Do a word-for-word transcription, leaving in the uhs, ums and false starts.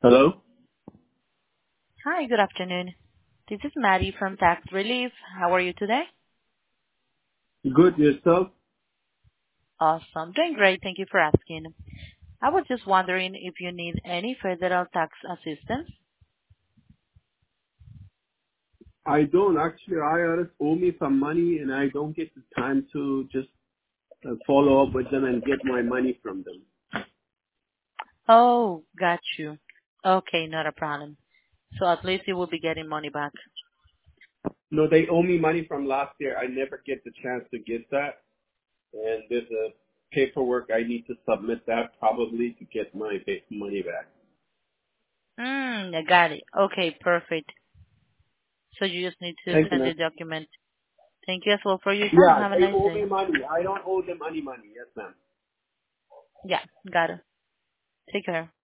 Hello? Hi, good afternoon. This is Maddie from Tax Relief. How are you today? Good, yourself? Awesome. Doing great. Thank you for asking. I was just wondering if you need any federal tax assistance. I don't actually. I R S owe me some money and I don't get the time to just uh, follow up with them and get my money from them. Oh, got you. Okay, not a problem. So at least you will be getting money back. No, they owe me money from last year. I never get the chance to get that. And there's a paperwork I need to submit that probably to get my ba- money back. Mm, I got it. Okay, perfect. So you just need to Thank you, send man. the document. Thank you as well for your time. Yeah, Have a they nice owe me day. money. I don't owe them any money. Yes, ma'am. Yeah, got it. Take care.